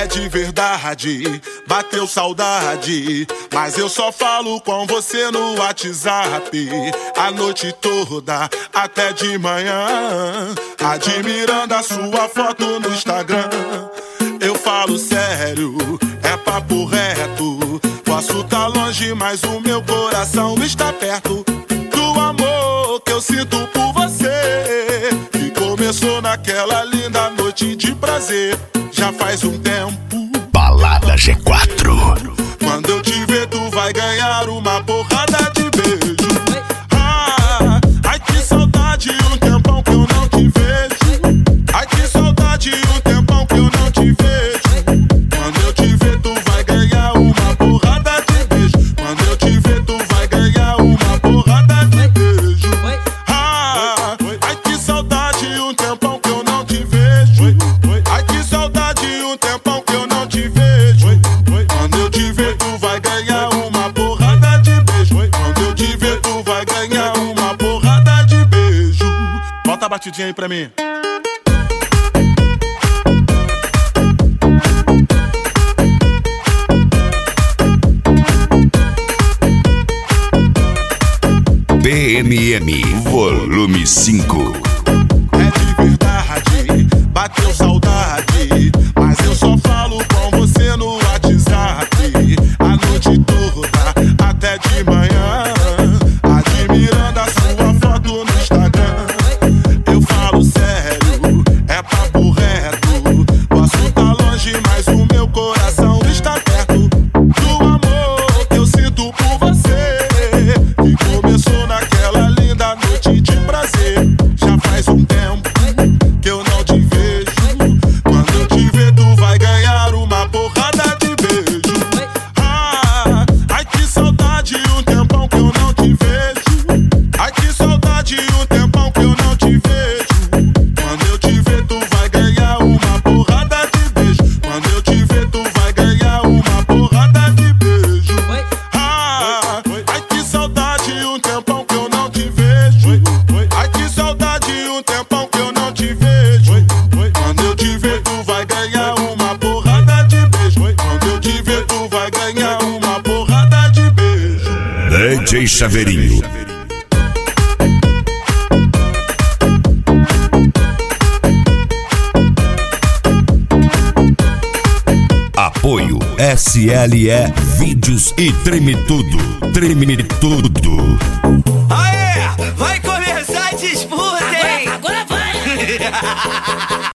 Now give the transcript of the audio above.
É de verdade, bateu saudade, mas eu só falo com você no WhatsApp, a noite toda, até de manhã, admirando a sua foto no Instagram. Eu falo sério, é papo reto, posso tá longe, mas o meu coração está perto. Do amor que eu sinto por você, que começou naquela linda noite de prazer. Já faz um tempo. Balada G4. Quando eu te ver, tu vai ganhar uma porrada de beijo. Ah, ai que saudade, um tempão que eu não te vejo. Ai que saudade, um tempão que eu não te vejo. Quando eu te ver, tu vai ganhar uma porrada de beijo. Quando eu te ver, tu vai ganhar uma porrada de beijo. Ah, ai que saudade, um tempão que eu não te vejo. Ai que saudade, um tempão que eu não te vejo. Quando eu te ver, tu vai ganhar uma porrada de beijo. Quando eu te ver, tu vai ganhar uma porrada de beijo. Bota a batidinha aí pra mim. PMM Volume 5. É de verdade, bateu saudade, mas eu só falo com você no WhatsApp, a noite toda, até de manhã, admirando a sua foto no Instagram. Eu falo sério, é papo reto, posso tá longe, mas o meu coração está perto. Do amor que eu sinto por você, que começou naquela linda noite de prazer. Já faz um tempo que eu não te vejo. Quando eu te ver, tu vai ganhar uma porrada de beijo. Ah, ai que saudade, um tempão que eu não te vejo. Ai que saudade, um tempão que eu não te vejo. Quando eu te ver, tu vai ganhar uma porrada de beijo. Quando eu te ver, tu vai ganhar uma porrada de beijo. Ah, ai que saudade, um tempão que eu não te vejo. Ai que saudade, um tempão que eu não te vejo. Quando eu te ver, tu vai ganhar uma porrada de beijo. Quando eu te ver, tu vai ganhar uma porrada de beijo. DJ Chaveirinho. Apoio SLE Vídeos e Treme Tudo. Treme Tudo.